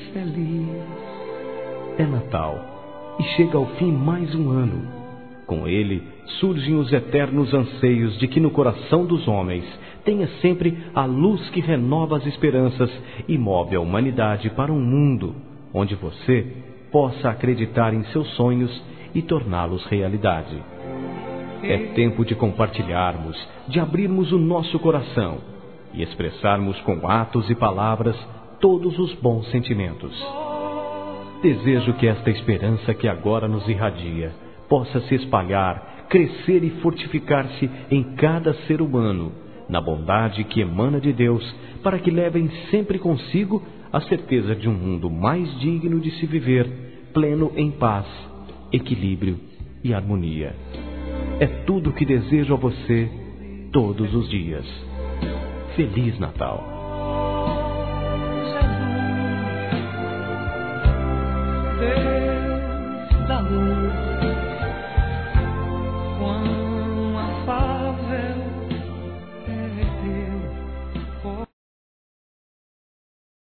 feliz. É Natal e chega ao fim mais um ano. Com ele surgem os eternos anseios de que no coração dos homens tenha sempre a luz que renova as esperanças e move a humanidade para um mundo onde você possa acreditar em seus sonhos e torná-los realidade. É tempo de compartilharmos, de abrirmos o nosso coração e expressarmos com atos e palavras todos os bons sentimentos. Desejo que esta esperança que agora nos irradia possa se espalhar, crescer e fortificar-se em cada ser humano, na bondade que emana de Deus, para que levem sempre consigo a certeza de um mundo mais digno de se viver, pleno em paz, equilíbrio e harmonia. É tudo o que desejo a você todos os dias. Feliz Natal!